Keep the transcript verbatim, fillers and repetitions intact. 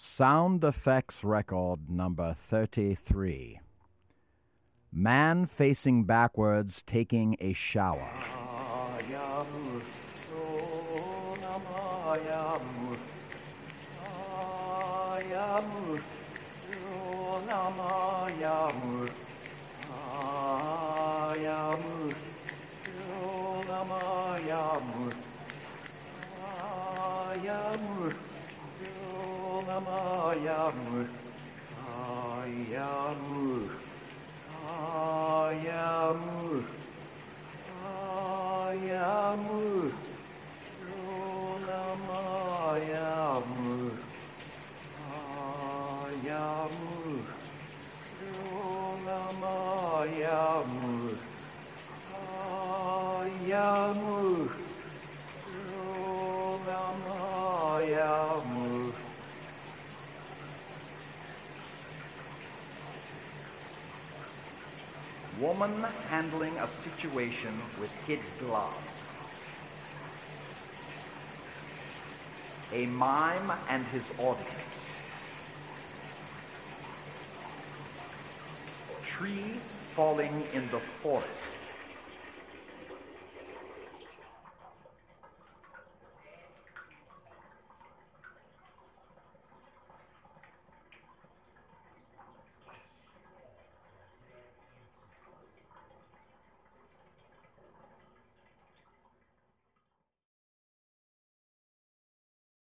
Sound effects record number thirty-three. Man facing backwards taking a shower. Ayamu, ayamu, ayamu, ayamu, ayamu, ayamu, ayamu, ayamu, ayamu. Woman handling a situation with kid gloves. A mime and his audience. Tree falling in the forest.